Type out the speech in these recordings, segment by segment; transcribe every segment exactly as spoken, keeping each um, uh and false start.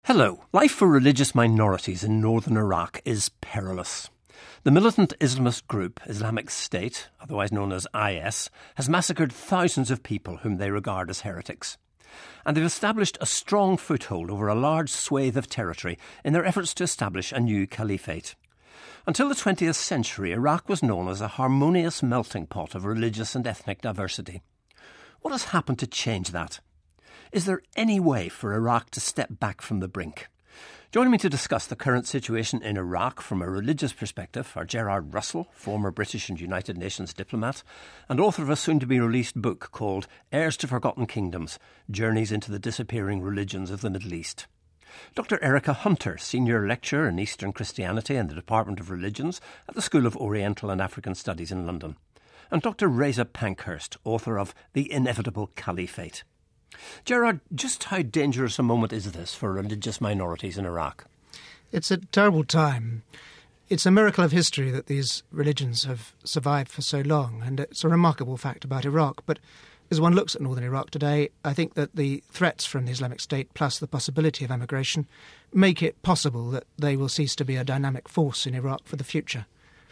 Hello. Life for religious minorities in northern Iraq is perilous. The militant Islamist group Islamic State, otherwise known as I S, has massacred thousands of people whom they regard as heretics. And they've established a strong foothold over a large swathe of territory in their efforts to establish a new caliphate. Until the twentieth century, Iraq was known as a harmonious melting pot of religious and ethnic diversity. What has happened to change that? Is there any way for Iraq to step back from the brink? Joining me to discuss the current situation in Iraq from a religious perspective are Gerard Russell, former British and United Nations diplomat, and author of a soon-to-be-released book called Heirs to Forgotten Kingdoms, Journeys into the Disappearing Religions of the Middle East. Doctor Erica Hunter, Senior Lecturer in Eastern Christianity in the Department of Religions at the School of Oriental and African Studies in London. And Doctor Reza Pankhurst, author of The Inevitable Caliphate. Gerard, just how dangerous a moment is this for religious minorities in Iraq? It's a terrible time. It's a miracle of history that these religions have survived for so long, and it's a remarkable fact about Iraq. But as one looks at northern Iraq today, I think that the threats from the Islamic State, plus the possibility of emigration, make it possible that they will cease to be a dynamic force in Iraq for the future.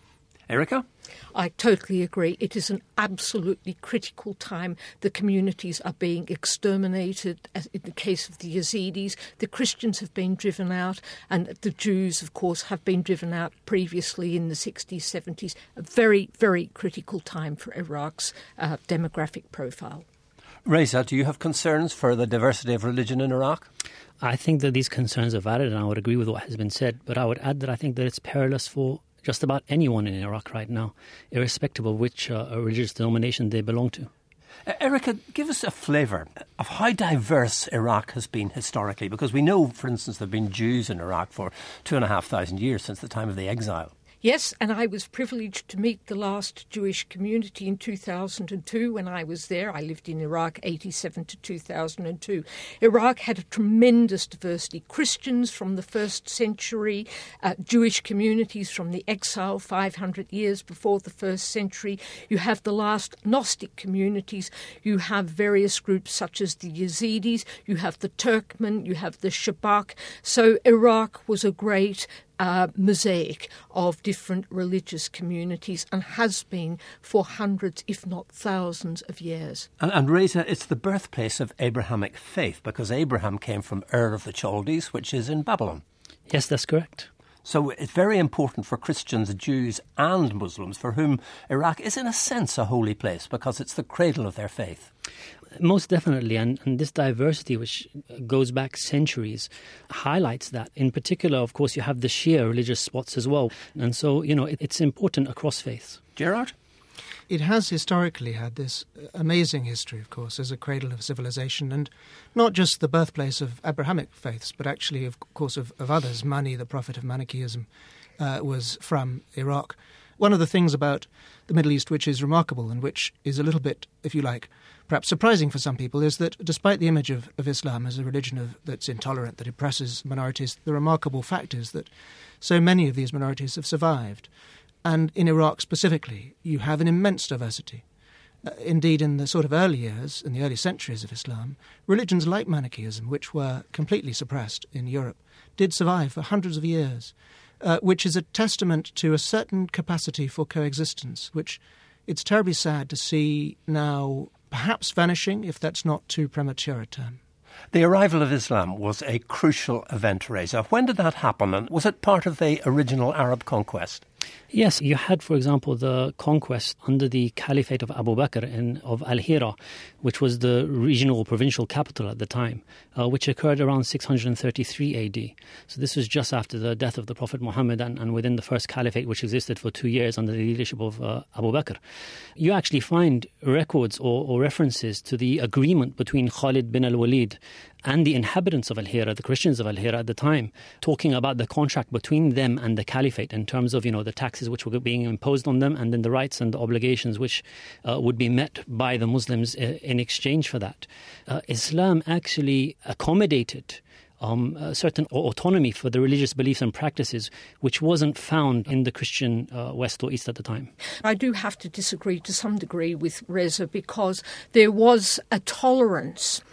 Erica? I totally agree. It is an absolutely critical time. The communities are being exterminated. As in the case of the Yazidis, the Christians have been driven out, and the Jews, of course, have been driven out previously in the sixties, seventies. A very, very critical time for Iraq's uh, demographic profile. Reza, do you have concerns for the diversity of religion in Iraq? I think that these concerns are valid, and I would agree with what has been said, but I would add that I think that it's perilous for just about anyone in Iraq right now, irrespective of which uh, religious denomination they belong to. Uh, Erica, give us a flavour of how diverse Iraq has been historically, because we know, for instance, there have been Jews in Iraq for two and a half thousand years since the time of the exile. Yes, and I was privileged to meet the last Jewish community in two thousand two when I was there. I lived in Iraq eighty-seven to two thousand two. Iraq had a tremendous diversity. Christians from the first century, uh, Jewish communities from the exile five hundred years before the first century. You have the last Gnostic communities. You have various groups such as the Yazidis. You have the Turkmen. You have the Shabak. So Iraq was a great Uh, mosaic of different religious communities and has been for hundreds, if not thousands of years. And, and Reza, it's the birthplace of Abrahamic faith, because Abraham came from Ur of the Chaldees, which is in Babylon. Yes, that's correct. So it's very important for Christians, Jews and Muslims, for whom Iraq is in a sense a holy place, because it's the cradle of their faith. Most definitely, and, and this diversity, which goes back centuries, highlights that. In particular, of course, you have the Shia religious spots as well. And so, you know, it, it's important across faiths. Gerard? It has historically had this amazing history, of course, as a cradle of civilization, and not just the birthplace of Abrahamic faiths, but actually, of course, of, of others. Mani, the prophet of Manichaeism, uh, was from Iraq. One of the things about the Middle East which is remarkable and which is a little bit, if you like, perhaps surprising for some people, is that despite the image of, of Islam as a religion of, that's intolerant, that oppresses minorities, the remarkable fact is that so many of these minorities have survived. And in Iraq specifically, you have an immense diversity. Uh, indeed, in the sort of early years, in the early centuries of Islam, religions like Manichaeism, which were completely suppressed in Europe, did survive for hundreds of years, uh, which is a testament to a certain capacity for coexistence, which it's terribly sad to see now perhaps vanishing, if that's not too premature a term. The arrival of Islam was a crucial event, Reza. When did that happen, and was it part of the original Arab conquest? Yes, you had, for example, the conquest under the Caliphate of Abu Bakr in, of Al-Hira, which was the regional provincial capital at the time, uh, which occurred around six hundred thirty-three A D. So this was just after the death of the Prophet Muhammad and, and within the first caliphate, which existed for two years under the leadership of uh, Abu Bakr. You actually find records or, or references to the agreement between Khalid bin al-Walid and the inhabitants of Al-Hira, the Christians of Al-Hira at the time, talking about the contract between them and the caliphate in terms of, you know, the taxes which were being imposed on them and then the rights and the obligations which uh, would be met by the Muslims uh, in exchange for that. Uh, Islam actually accommodated Um, a certain autonomy for the religious beliefs and practices, which wasn't found in the Christian uh, West or East at the time. I do have to disagree to some degree with Reza, because there was a tolerance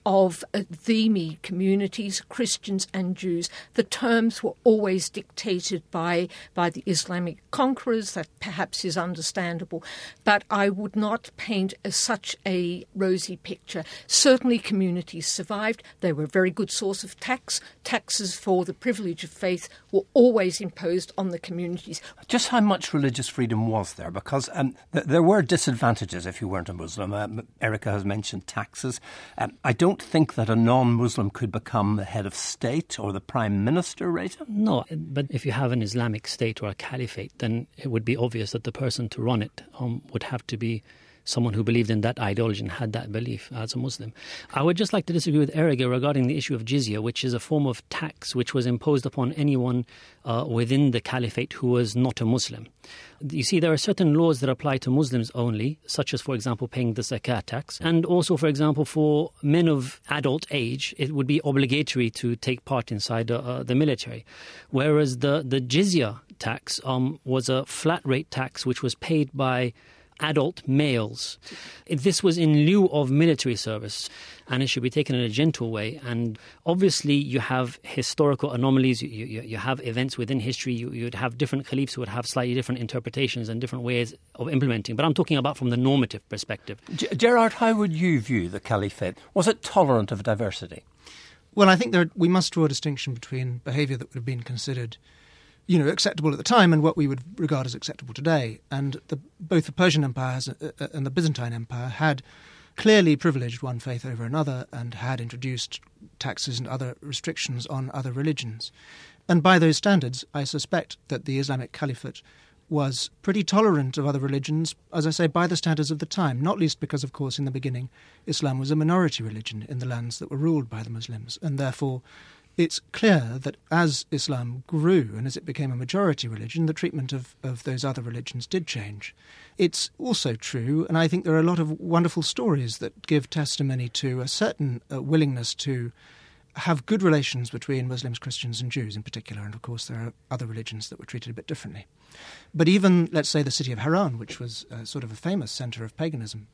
of uh, dhimmi communities, Christians and Jews. The terms were always dictated by, by the Islamic conquerors. That perhaps is understandable. But I would not paint as such a rosy picture. Certainly communities survived. They were a very good source of tax. Taxes for the privilege of faith were always imposed on the communities. Just how much religious freedom was there? Because um, th- there were disadvantages if you weren't a Muslim. Uh, Erica has mentioned taxes. Um, I don't think that a non-Muslim could become the head of state or the prime minister, Reza? No, but if you have an Islamic state or a caliphate, then it would be obvious that the person to run it um, would have to be someone who believed in that ideology and had that belief as a Muslim. I would just like to disagree with Erica regarding the issue of jizya, which is a form of tax which was imposed upon anyone uh, within the caliphate who was not a Muslim. You see, there are certain laws that apply to Muslims only, such as, for example, paying the zakat tax. And also, for example, for men of adult age, it would be obligatory to take part inside uh, the military. Whereas the, the jizya tax um, was a flat rate tax which was paid by adult males. This was in lieu of military service, and it should be taken in a gentle way. And obviously you have historical anomalies, you, you, you have events within history, you, you'd have different caliphs who would have slightly different interpretations and different ways of implementing. But I'm talking about from the normative perspective. G- Gerard, how would you view the caliphate? Was it tolerant of diversity? Well, I think there, we must draw a distinction between behaviour that would have been considered you know, acceptable at the time and what we would regard as acceptable today. And the, both the Persian Empire has, uh, and the Byzantine Empire had clearly privileged one faith over another and had introduced taxes and other restrictions on other religions. And by those standards, I suspect that the Islamic Caliphate was pretty tolerant of other religions, as I say, by the standards of the time, not least because, of course, in the beginning, Islam was a minority religion in the lands that were ruled by the Muslims, and therefore it's clear that as Islam grew and as it became a majority religion, the treatment of, of those other religions did change. It's also true, and I think there are a lot of wonderful stories that give testimony to a certain uh, willingness to have good relations between Muslims, Christians and Jews in particular, and of course there are other religions that were treated a bit differently. But even, let's say, the city of Haran, which was uh, sort of a famous centre of paganism,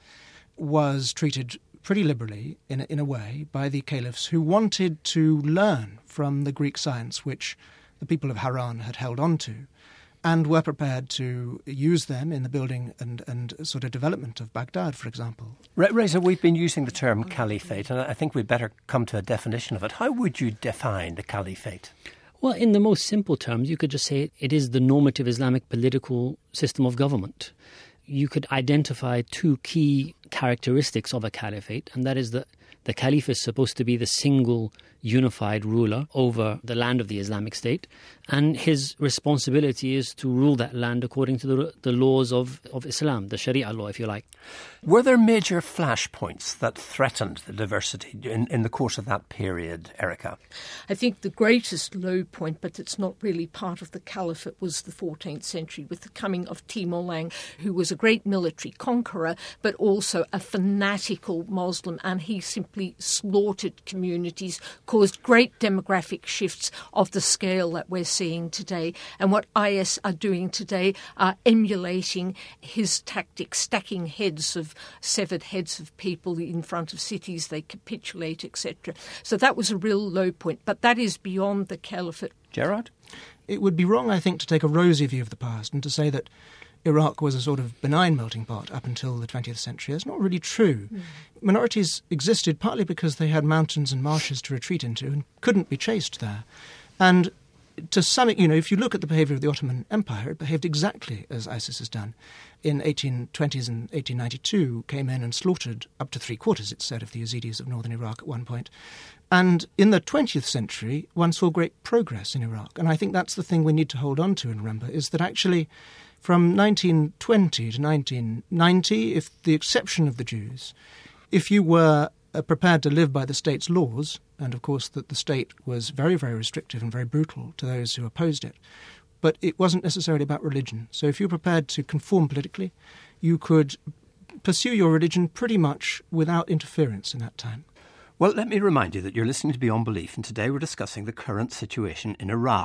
was treated pretty liberally, in a, in a way, by the caliphs who wanted to learn from the Greek science which the people of Haran had held on to, and were prepared to use them in the building and, and sort of development of Baghdad, for example. Reza, we've been using the term caliphate, and I think we'd better come to a definition of it. How would you define the caliphate? Well, in the most simple terms, you could just say it is the normative Islamic political system of government. You could identify two key characteristics of a caliphate, and that is that the caliph is supposed to be the single unified ruler over the land of the Islamic State, and his responsibility is to rule that land according to the, the laws of, of Islam, the Sharia law, if you like. Were there major flashpoints that threatened the diversity in, in the course of that period, Erica? I think the greatest low point, but it's not really part of the caliphate, was the fourteenth century with the coming of Timur-Lenk, who was a great military conqueror, but also a fanatical Muslim, and he simply slaughtered communities, caused great demographic shifts of the scale that we're seeing today. And what I S are doing today are emulating his tactics, stacking heads of severed heads of people in front of cities, they capitulate, et cetera. So that was a real low point, but that is beyond the caliphate. Gerard? It would be wrong, I think, to take a rosy view of the past and to say that Iraq was a sort of benign melting pot up until the twentieth century. It's not really true. Mm. Minorities existed partly because they had mountains and marshes to retreat into and couldn't be chased there. And to some, you know, if you look at the behaviour of the Ottoman Empire, it behaved exactly as ISIS has done. In eighteen twenties and eighteen ninety-two, came in and slaughtered up to three quarters, it's said, of the Yazidis of northern Iraq at one point. And in the twentieth century, one saw great progress in Iraq. And I think that's the thing we need to hold on to and remember, is that actually from nineteen twenty to nineteen ninety, if the exception of the Jews, if you were uh, prepared to live by the state's laws, and of course that the state was very, very restrictive and very brutal to those who opposed it, but it wasn't necessarily about religion. So if you're prepared to conform politically, you could pursue your religion pretty much without interference in that time. Well, let me remind you that you're listening to Beyond Belief, and today we're discussing the current situation in Iraq.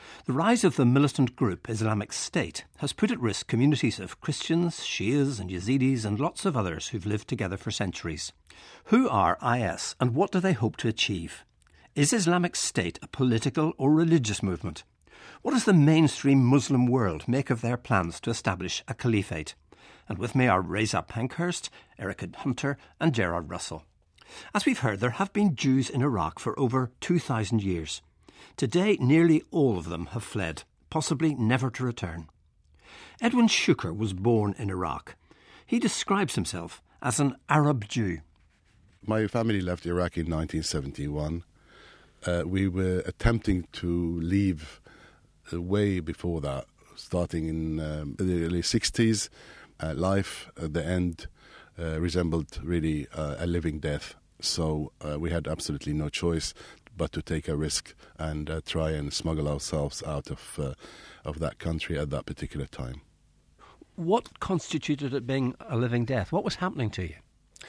The rise of the militant group Islamic State has put at risk communities of Christians, Shias and Yazidis and lots of others who've lived together for centuries. Who are I S and what do they hope to achieve? Is Islamic State a political or religious movement? What does the mainstream Muslim world make of their plans to establish a caliphate? And with me are Reza Pankhurst, Erica Hunter and Gerard Russell. As we've heard, there have been Jews in Iraq for over two thousand years. Today, nearly all of them have fled, possibly never to return. Edwin Shuker was born in Iraq. He describes himself as an Arab Jew. My family left Iraq in nineteen seventy-one. Uh, we were attempting to leave uh, way before that, starting in um, the early sixties. Uh, life at the end uh, resembled really uh, a living death. So uh, we had absolutely no choice but to take a risk and uh, try and smuggle ourselves out of uh, of that country at that particular time. What constituted it being a living death? What was happening to you?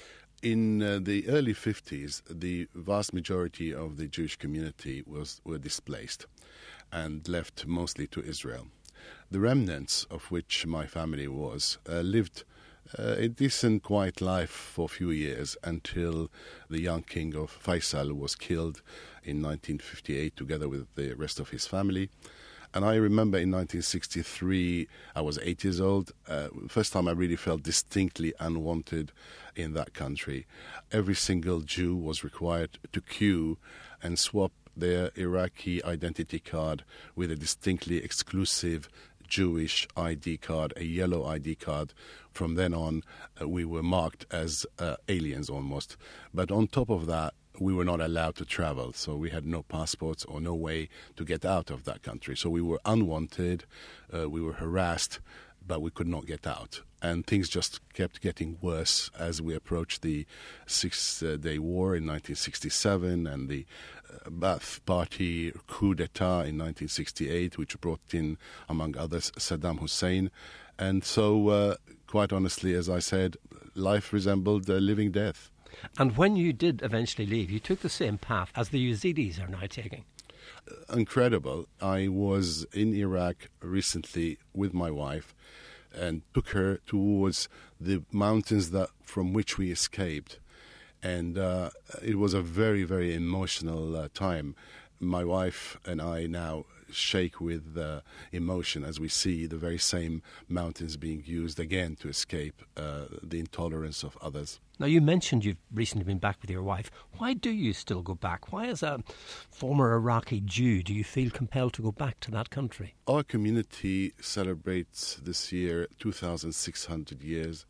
In uh, the early fifties, the vast majority of the Jewish community was were displaced and left mostly to Israel. The remnants, of which my family was, uh, lived uh, a decent, quiet life for a few years until the young king of Faisal was killed in nineteen fifty-eight together with the rest of his family. And I remember in nineteen sixty-three, I was eight years old. Uh, first time I really felt distinctly unwanted in that country. Every single Jew was required to queue and swap their Iraqi identity card with a distinctly exclusive Jewish I D card, a yellow I D card. From then on, uh, we were marked as uh, aliens almost. But on top of that, we were not allowed to travel, so we had no passports or no way to get out of that country. So we were unwanted, uh, we were harassed, but we could not get out. And things just kept getting worse as we approached the Six-Day War in nineteen sixty-seven and the uh, Ba'ath Party coup d'etat in nineteen sixty-eight, which brought in, among others, Saddam Hussein. And so, uh, quite honestly, as I said, life resembled a living death. And when you did eventually leave, you took the same path as the Yazidis are now taking. Incredible. I was in Iraq recently with my wife and took her towards the mountains that from which we escaped. And uh, it was a very, very emotional uh, time. My wife and I now shake with uh, emotion as we see the very same mountains being used again to escape uh, the intolerance of others. Now, you mentioned you've recently been back with your wife. Why do you still go back? Why, as a former Iraqi Jew, do you feel compelled to go back to that country? Our community celebrates this year two thousand six hundred years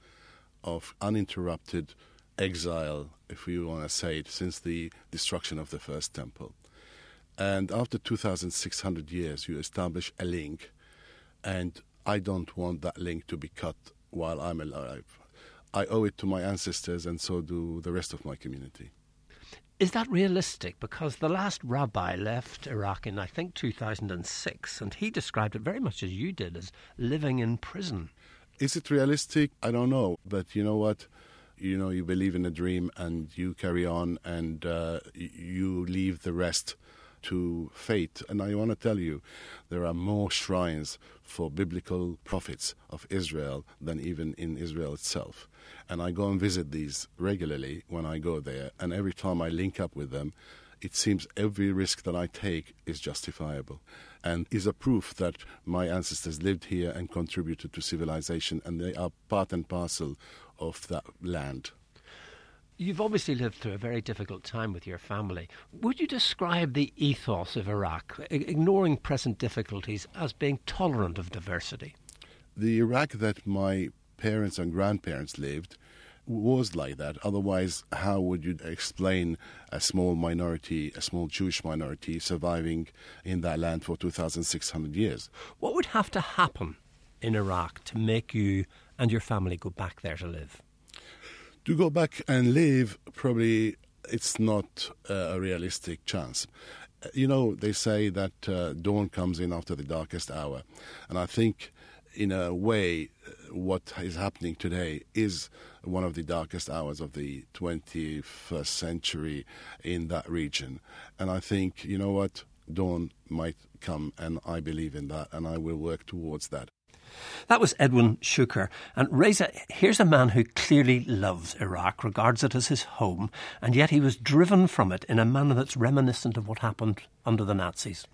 of uninterrupted exile, if we want to say it, since the destruction of the first temple. And after two thousand six hundred years, you establish a link, and I don't want that link to be cut while I'm alive. I owe it to my ancestors, and so do the rest of my community. Is that realistic? Because the last rabbi left Iraq in, I think, two thousand six, and he described it very much as you did, as living in prison. Is it realistic? I don't know. But you know what? You know, you believe in a dream, and you carry on, and uh, you leave the rest to fate. And I want to tell you, there are more shrines for biblical prophets of Israel than even in Israel itself. And I go and visit these regularly when I go there, and every time I link up with them, it seems every risk that I take is justifiable and is a proof that my ancestors lived here and contributed to civilization, and they are part and parcel of that land. You've obviously lived through a very difficult time with your family. Would you describe the ethos of Iraq, ignoring present difficulties, as being tolerant of diversity? The Iraq that my parents and grandparents lived was like that. Otherwise, how would you explain a small minority, a small Jewish minority, surviving in that land for two thousand six hundred years? What would have to happen in Iraq to make you and your family go back there to live? To go back and live, probably it's not uh, a realistic chance. You know, they say that uh, dawn comes in after the darkest hour. And I think, in a way, what is happening today is one of the darkest hours of the twenty-first century in that region. And I think, you know what, dawn might come, and I believe in that, and I will work towards that. That was Edwin Shuker. And Reza, here's a man who clearly loves Iraq, regards it as his home, and yet he was driven from it in a manner that's reminiscent of what happened under the Nazis.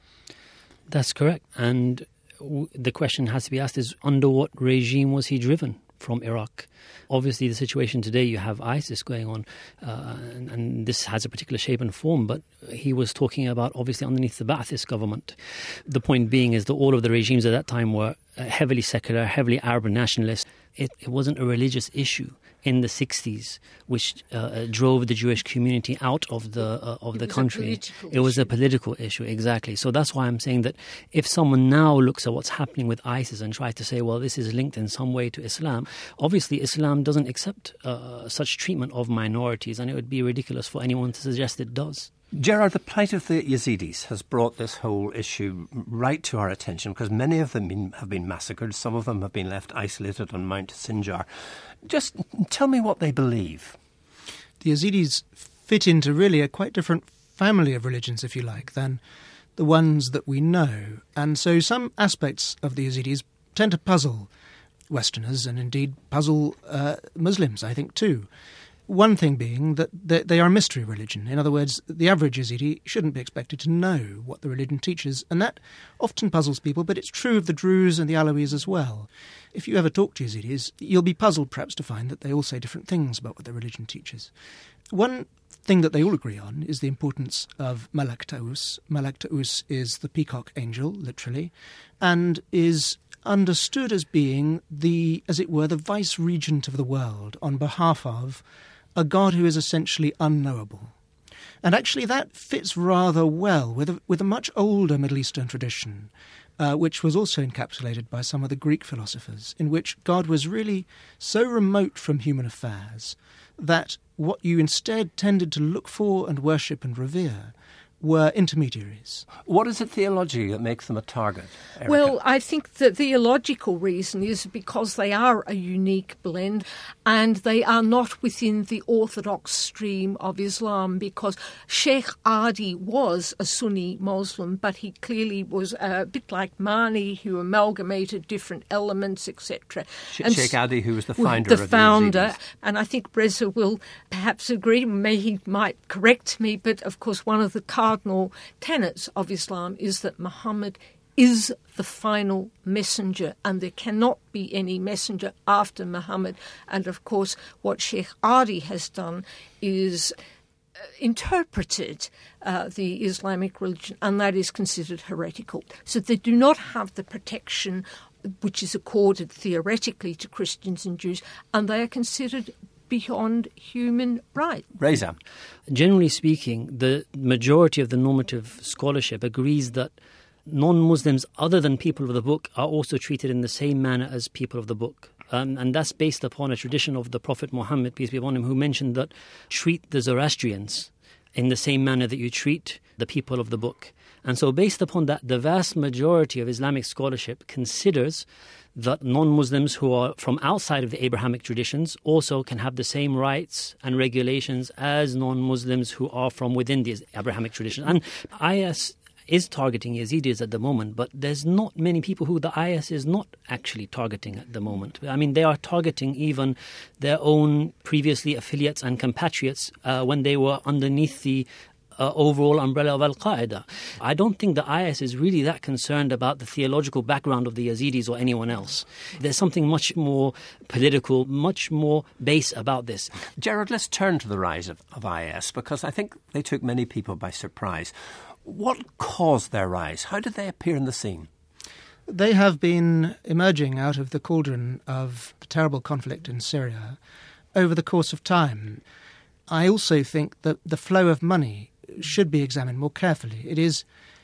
That's correct. And w- the question has to be asked is, under what regime was he driven from Iraq? Obviously, the situation today, you have ISIS going on, uh, and, and this has a particular shape and form, but he was talking about, obviously, underneath the Ba'athist government. The point being is that all of the regimes at that time were heavily secular, heavily Arab nationalist. It, it wasn't a religious issue in the sixties, which uh, drove the Jewish community out of the uh, of it the was country. A it was issue. a political issue, exactly. So that's why I'm saying that if someone now looks at what's happening with ISIS and tries to say, well, this is linked in some way to Islam, obviously Islam doesn't accept uh, such treatment of minorities, and it would be ridiculous for anyone to suggest it does. Gerard, the plight of the Yazidis has brought this whole issue right to our attention because many of them been, have been massacred. Some of them have been left isolated on Mount Sinjar. Just tell me what they believe. The Yazidis fit into really a quite different family of religions, if you like, than the ones that we know. And so some aspects of the Yazidis tend to puzzle Westerners and indeed puzzle uh, Muslims, I think, too. One thing being that they are a mystery religion. In other words, the average Yazidi shouldn't be expected to know what the religion teaches, and that often puzzles people, but it's true of the Druze and the Alawis as well. If you ever talk to Yazidis, you'll be puzzled perhaps to find that they all say different things about what their religion teaches. One thing that they all agree on is the importance of Malak Ta'us. Malak Ta'us is the peacock angel, literally, and is understood as being the, as it were, the vice-regent of the world on behalf of a God who is essentially unknowable. And actually that fits rather well with a, with a much older Middle Eastern tradition, uh, which was also encapsulated by some of the Greek philosophers, in which God was really so remote from human affairs that what you instead tended to look for and worship and revere were intermediaries. What is it theologically that makes them a target, Erica? Well, I think the theological reason is because they are a unique blend and they are not within the orthodox stream of Islam, because Sheikh Adi was a Sunni Muslim, but he clearly was a bit like Mani, who amalgamated different elements, et cetera. Sh- Sheikh Adi, who was the founder the of the founder, Yazidis. And I think Reza will perhaps agree, may he might correct me, but of course one of the cardinal tenets of Islam is that Muhammad is the final messenger and there cannot be any messenger after Muhammad. And of course what Sheikh Adi has done is uh, interpreted uh, the Islamic religion, and that is considered heretical. So they do not have the protection which is accorded theoretically to Christians and Jews, and they are considered beyond human right. Reza. Generally speaking, the majority of the normative scholarship agrees that non-Muslims other than people of the book are also treated in the same manner as people of the book. Um, and that's based upon a tradition of the Prophet Muhammad, peace be upon him, who mentioned that treat the Zoroastrians in the same manner that you treat the people of the book. And so based upon that, the vast majority of Islamic scholarship considers that non-Muslims who are from outside of the Abrahamic traditions also can have the same rights and regulations as non-Muslims who are from within the Abrahamic tradition. And I S is targeting Yazidis at the moment, but there's not many people who the I S is not actually targeting at the moment. I mean, they are targeting even their own previously affiliates and compatriots uh, when they were underneath the Uh, overall umbrella of Al-Qaeda. I don't think the I S is really that concerned about the theological background of the Yazidis or anyone else. There's something much more political, much more base about this. Gerard, let's turn to the rise of, of I S, because I think they took many people by surprise. What caused their rise? How did they appear in the scene? They have been emerging out of the cauldron of the terrible conflict in Syria over the course of time. I also think that the flow of money should be examined more carefully. It is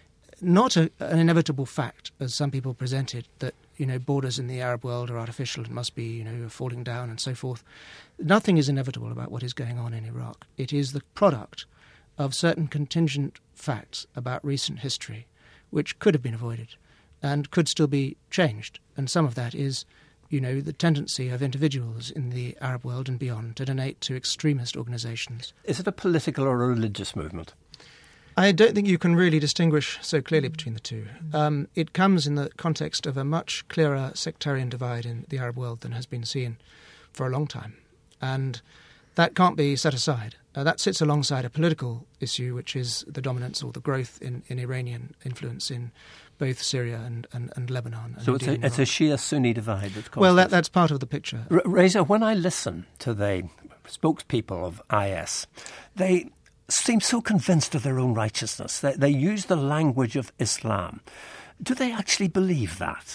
not a, an inevitable fact, as some people present it, that, you know, borders in the Arab world are artificial and must be, you know, falling down and so forth. Nothing is inevitable about what is going on in Iraq. It is the product of certain contingent facts about recent history which could have been avoided and could still be changed. And some of that is, you know, the tendency of individuals in the Arab world and beyond to donate to extremist organisations. Is it a political or a religious movement? I don't think you can really distinguish so clearly between the two. Um, it comes in the context of a much clearer sectarian divide in the Arab world than has been seen for a long time. And that can't be set aside. Uh, that sits alongside a political issue, which is the dominance or the growth in, in Iranian influence in both Syria and, and, and Lebanon. And so it's a, it's a Shia-Sunni divide that's caused Well, that, this. that's part of the picture. R- Reza, when I listen to the spokespeople of I S, they seem so convinced of their own righteousness. They, they use the language of Islam. Do they actually believe that?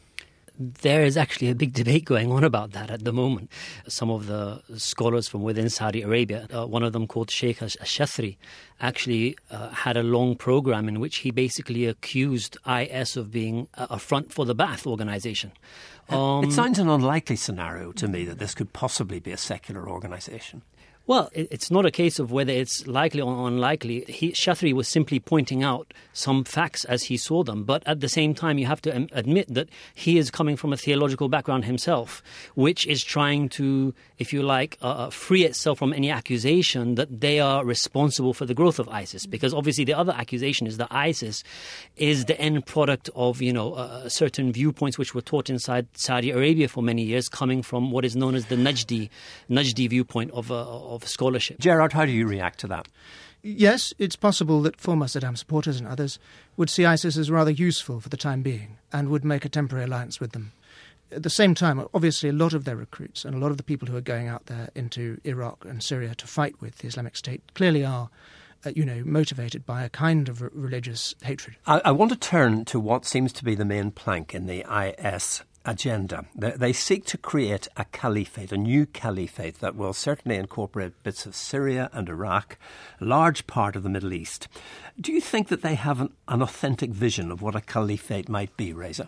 There is actually a big debate going on about that at the moment. Some of the scholars from within Saudi Arabia, uh, one of them called Sheikh Ash-Shathri, actually uh, had a long program in which he basically accused I S of being a, a front for the Ba'ath organization. Um, it sounds an unlikely scenario to me that this could possibly be a secular organization. Well, it's not a case of whether it's likely or unlikely. He, Shathri was simply pointing out some facts as he saw them. But at the same time, you have to um, admit that he is coming from a theological background himself, which is trying to, if you like, uh, free itself from any accusation that they are responsible for the growth of ISIS. Because obviously the other accusation is that ISIS is the end product of, you know, uh, certain viewpoints which were taught inside Saudi Arabia for many years, coming from what is known as the Najdi, Najdi viewpoint of uh, of scholarship. Gerard, how do you react to that? Yes, it's possible that former Saddam supporters and others would see ISIS as rather useful for the time being and would make a temporary alliance with them. At the same time, obviously, a lot of their recruits and a lot of the people who are going out there into Iraq and Syria to fight with the Islamic State clearly are, uh, you know, motivated by a kind of r- religious hatred. I, I want to turn to what seems to be the main plank in the I S agenda. They, they seek to create a caliphate, a new caliphate that will certainly incorporate bits of Syria and Iraq, a large part of the Middle East. Do you think that they have an, an authentic vision of what a caliphate might be, Reza?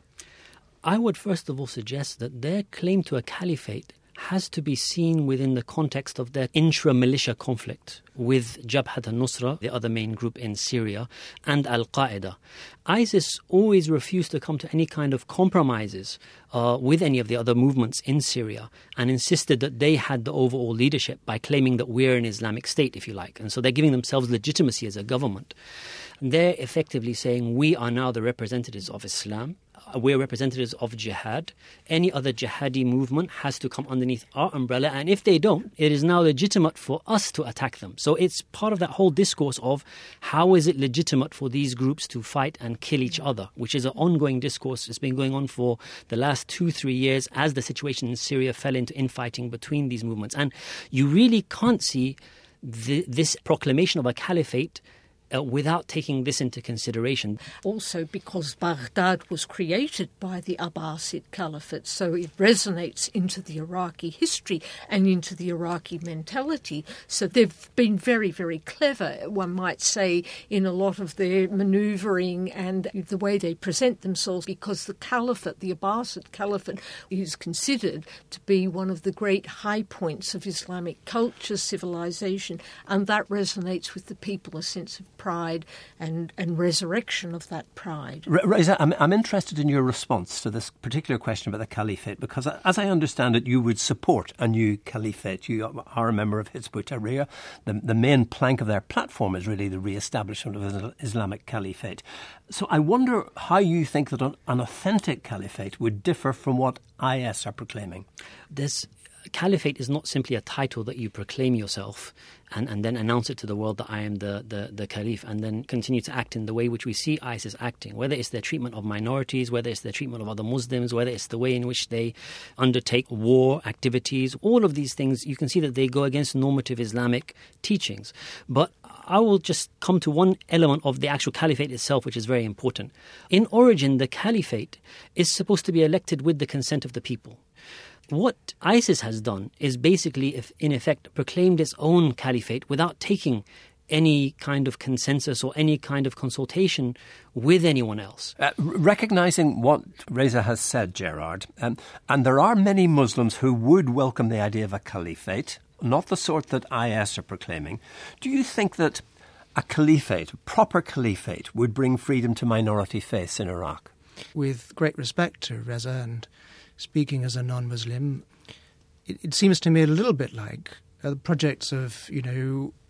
I would first of all suggest that their claim to a caliphate has to be seen within the context of their intra-militia conflict with Jabhat al-Nusra, the other main group in Syria, and Al-Qaeda. ISIS always refused to come to any kind of compromises uh, with any of the other movements in Syria and insisted that they had the overall leadership by claiming that we're an Islamic state, if you like. And so they're giving themselves legitimacy as a government. And they're effectively saying we are now the representatives of Islam. We're representatives of jihad. Any other jihadi movement has to come underneath our umbrella. And if they don't, it is now legitimate for us to attack them. So it's part of that whole discourse of how is it legitimate for these groups to fight and kill each other, which is an ongoing discourse. It's been going on for the last two, three years as the situation in Syria fell into infighting between these movements. And you really can't see the, this proclamation of a caliphate Uh, without taking this into consideration. Also because Baghdad was created by the Abbasid Caliphate, so it resonates into the Iraqi history and into the Iraqi mentality. So they've been very, very clever, one might say, in a lot of their manoeuvring and the way they present themselves, because the Caliphate, the Abbasid Caliphate, is considered to be one of the great high points of Islamic culture, civilization, and that resonates with the people, a sense of pride and, and resurrection of that pride. Reza, I'm, I'm interested in your response to this particular question about the caliphate, because as I understand it, you would support a new caliphate. You are a member of Hizb ut-Tahrir. The, the main plank of their platform is really the re-establishment of an Islamic caliphate. So I wonder how you think that an, an authentic caliphate would differ from what I S are proclaiming. This caliphate is not simply a title that you proclaim yourself and, and then announce it to the world that I am the, the, the caliph, and then continue to act in the way which we see ISIS acting, whether it's their treatment of minorities, whether it's their treatment of other Muslims, whether it's the way in which they undertake war activities. All of these things, you can see that they go against normative Islamic teachings. But I will just come to one element of the actual caliphate itself, which is very important. In origin, the caliphate is supposed to be elected with the consent of the people. What ISIS has done is basically, if in effect, proclaimed its own caliphate without taking any kind of consensus or any kind of consultation with anyone else. Uh, recognising what Reza has said, Gerard, um, and there are many Muslims who would welcome the idea of a caliphate, not the sort that I S are proclaiming. Do you think that a caliphate, a proper caliphate, would bring freedom to minority faiths in Iraq? With great respect to Reza and speaking as a non-Muslim, it, it seems to me a little bit like uh, the projects of, you know,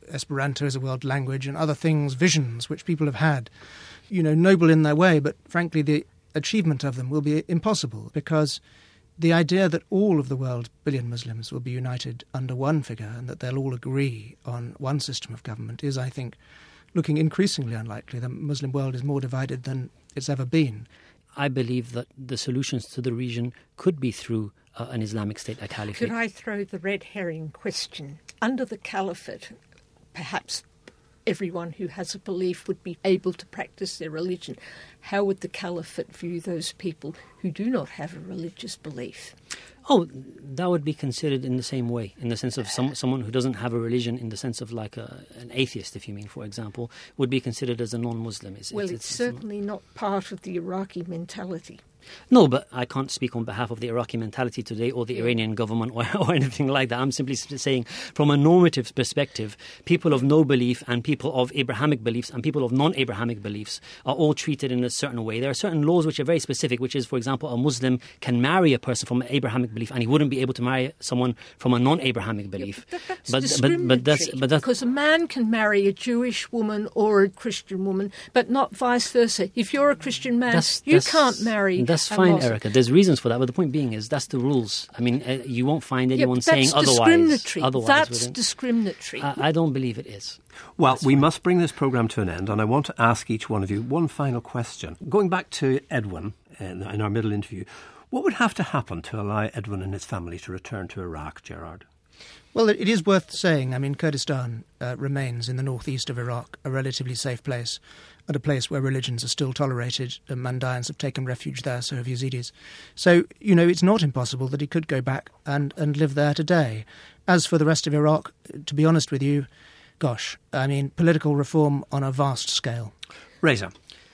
Esperanto as a world language and other things, visions which people have had, you know, noble in their way, but frankly the achievement of them will be impossible, because the idea that all of the world's billion Muslims will be united under one figure and that they'll all agree on one system of government is, I think, looking increasingly unlikely. The Muslim world is more divided than it's ever been. I believe that the solutions to the region could be through uh, an Islamic State, a caliphate. Could I throw the red herring question? Under the caliphate, perhaps everyone who has a belief would be able to practice their religion. How would the caliphate view those people who do not have a religious belief? Oh, that would be considered in the same way, in the sense of some, someone who doesn't have a religion, in the sense of like a, an atheist, if you mean, for example, would be considered as a non-Muslim. It's, well, it's, it's, it's certainly not part of the Iraqi mentality. No, but I can't speak on behalf of the Iraqi mentality today or the Yeah. Iranian government or, or anything like that. I'm simply saying from a normative perspective, people of no belief and people of Abrahamic beliefs and people of non-Abrahamic beliefs are all treated in a certain way. There are certain laws which are very specific, which is, for example, a Muslim can marry a person from an Abrahamic belief and he wouldn't be able to marry someone from a non-Abrahamic belief. Yeah, but that's but, discriminatory, but, but that's, but that's, because a man can marry a Jewish woman or a Christian woman, but not vice versa. If you're a Christian man, That's, you that's, can't marry That's a fine, Muslim. Erica. There's reasons for that, but the point being is that's the rules. I mean, uh, you won't find Yeah, anyone but that's saying otherwise. discriminatory. otherwise That's within- discriminatory. I, I don't believe it is. Well, That's we fine. must bring this programme to an end, and I want to ask each one of you one final question. Going back to Edwin in, in our middle interview, what would have to happen to allow Edwin and his family to return to Iraq, Gerard? Well, it is worth saying, I mean, Kurdistan uh, remains in the northeast of Iraq a relatively safe place, and a place where religions are still tolerated. The Mandayans have taken refuge there, so have Yazidis. So, you know, it's not impossible that he could go back and, and live there today. As for the rest of Iraq, to be honest with you, gosh, I mean, political reform on a vast scale. Reza.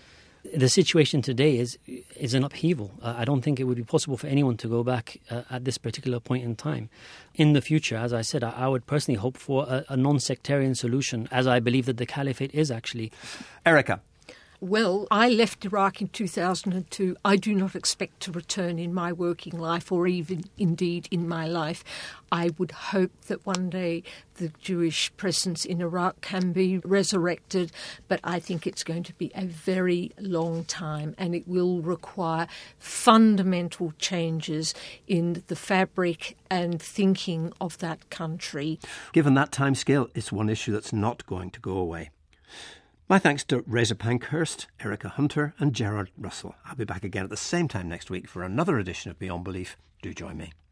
The situation today is is an upheaval. Uh, I don't think it would be possible for anyone to go back uh, at this particular point in time. In the future, as I said, I, I would personally hope for a, a non-sectarian solution, as I believe that the caliphate is actually. Erica. Well, I left Iraq in two thousand two. I do not expect to return in my working life or even indeed in my life. I would hope that one day the Jewish presence in Iraq can be resurrected, but I think it's going to be a very long time and it will require fundamental changes in the fabric and thinking of that country. Given that timescale, it's one issue that's not going to go away. My thanks to Reza Pankhurst, Erica Hunter and Gerard Russell. I'll be back again at the same time next week for another edition of Beyond Belief. Do join me.